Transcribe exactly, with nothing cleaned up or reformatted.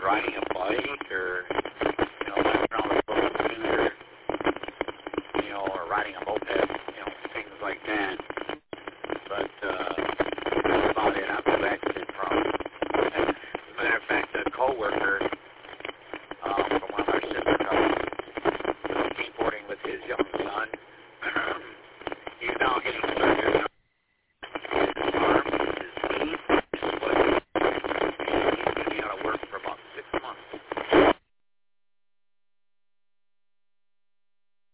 riding a bike or, you know, messing around with a little scooter, you know, or riding a moped, you know, things like that.